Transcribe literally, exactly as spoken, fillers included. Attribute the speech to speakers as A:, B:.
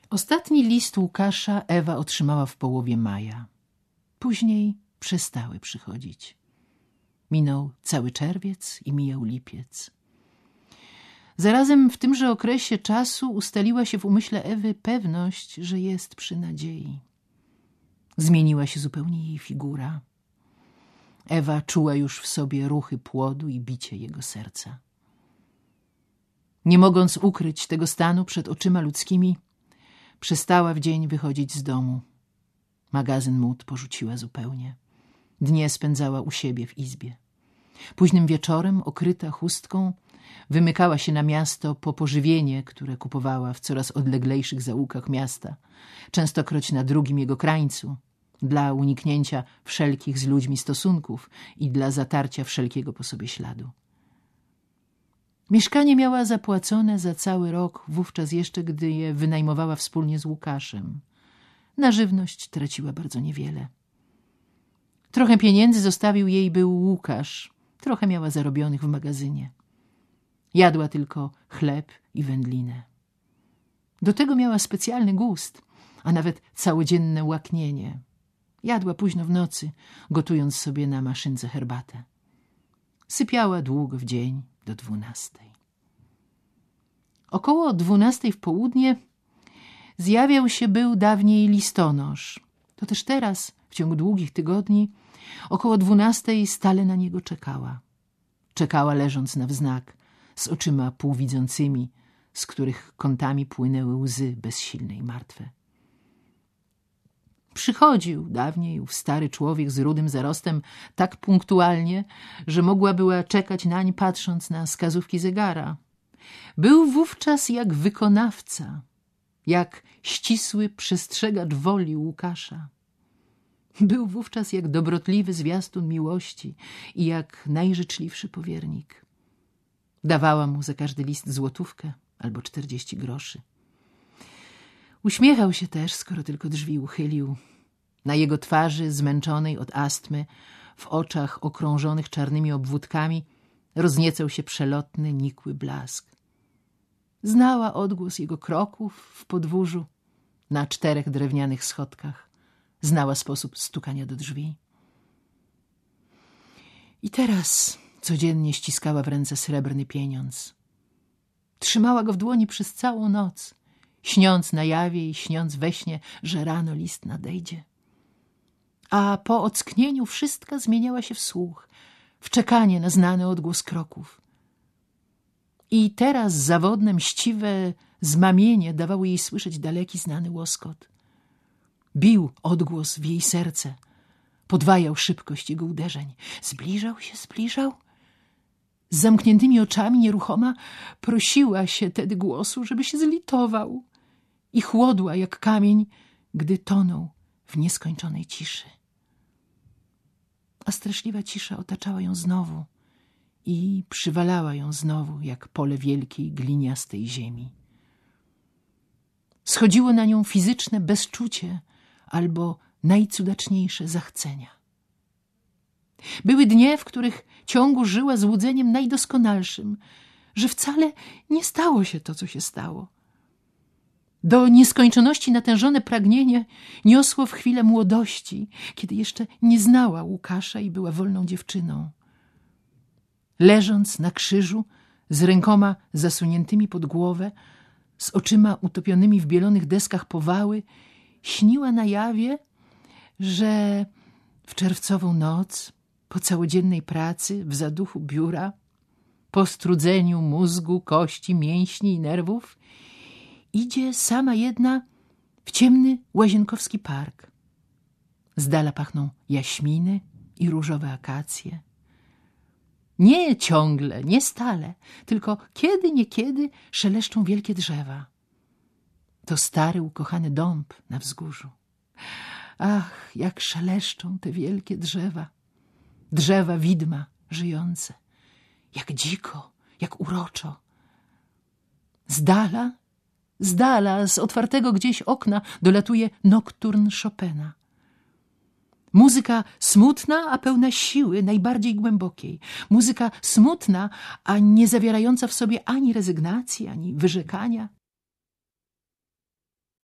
A: Ostatni list Łukasza Ewa otrzymała w połowie maja. Później przestały przychodzić. Minął cały czerwiec i mijał lipiec. Zarazem w tymże okresie czasu ustaliła się w umyśle Ewy pewność, że jest przy nadziei. Zmieniła się zupełnie jej figura. Ewa czuła już w sobie ruchy płodu i bicie jego serca. Nie mogąc ukryć tego stanu przed oczyma ludzkimi, przestała w dzień wychodzić z domu. Magazyn mód porzuciła zupełnie. Dnie spędzała u siebie w izbie. Późnym wieczorem, okryta chustką, wymykała się na miasto po pożywienie, które kupowała w coraz odleglejszych zaułkach miasta, częstokroć na drugim jego krańcu, dla uniknięcia wszelkich z ludźmi stosunków i dla zatarcia wszelkiego po sobie śladu. Mieszkanie miała zapłacone za cały rok, wówczas jeszcze, gdy je wynajmowała wspólnie z Łukaszem. Na żywność traciła bardzo niewiele. Trochę pieniędzy zostawił jej był Łukasz, trochę miała zarobionych w magazynie. Jadła tylko chleb i wędlinę. Do tego miała specjalny gust, a nawet całodzienne łaknienie. Jadła późno w nocy, gotując sobie na maszynce herbatę. Sypiała długo w dzień, do dwunastej. Około dwunastej w południe zjawiał się był dawniej listonosz. To też teraz, w ciągu długich tygodni, około dwunastej stale na niego czekała. Czekała leżąc na wznak, z oczyma półwidzącymi, z których kątami płynęły łzy bezsilne i martwe. Przychodził dawniej ów stary człowiek z rudym zarostem tak punktualnie, że mogła była czekać nań, patrząc na wskazówki zegara. Był wówczas jak wykonawca, jak ścisły przestrzegacz woli Łukasza. Był wówczas jak dobrotliwy zwiastun miłości i jak najżyczliwszy powiernik. Dawała mu za każdy list złotówkę albo czterdzieści groszy. Uśmiechał się też, skoro tylko drzwi uchylił. Na jego twarzy, zmęczonej od astmy, w oczach okrążonych czarnymi obwódkami, rozniecał się przelotny, nikły blask. Znała odgłos jego kroków w podwórzu, na czterech drewnianych schodkach. Znała sposób stukania do drzwi. I teraz codziennie ściskała w ręce srebrny pieniądz. Trzymała go w dłoni przez całą noc, śniąc na jawie i śniąc we śnie, że rano list nadejdzie. A po ocknieniu wszystka zmieniała się w słuch, w czekanie na znany odgłos kroków. I teraz zawodne, mściwe zmamienie dawało jej słyszeć daleki, znany łoskot. Bił odgłos w jej serce, podwajał szybkość jego uderzeń. Zbliżał się, zbliżał. Z zamkniętymi oczami, nieruchoma, prosiła się tedy głosu, żeby się zlitował. I chłodła jak kamień, gdy tonął w nieskończonej ciszy. A straszliwa cisza otaczała ją znowu i przywalała ją znowu, jak pole wielkiej, gliniastej ziemi. Schodziło na nią fizyczne bezczucie albo najcudaczniejsze zachcenia. Były dnie, w których ciągu żyła złudzeniem najdoskonalszym, że wcale nie stało się to, co się stało. Do nieskończoności natężone pragnienie niosło w chwilę młodości, kiedy jeszcze nie znała Łukasza i była wolną dziewczyną. Leżąc na krzyżu, z rękoma zasuniętymi pod głowę, z oczyma utopionymi w bielonych deskach powały, śniła na jawie, że w czerwcową noc, po całodziennej pracy w zaduchu biura, po strudzeniu mózgu, kości, mięśni i nerwów, idzie sama jedna w ciemny łazienkowski park. Z dala pachną jaśminy i różowe akacje. Nie ciągle, nie stale, tylko kiedy niekiedy szeleszczą wielkie drzewa. To stary, ukochany dąb na wzgórzu. Ach, jak szeleszczą te wielkie drzewa. Drzewa widma żyjące. Jak dziko, jak uroczo. Z dala, z dala, z otwartego gdzieś okna dolatuje nokturn Chopina. Muzyka smutna, a pełna siły, najbardziej głębokiej. Muzyka smutna, a nie zawierająca w sobie ani rezygnacji, ani wyrzekania.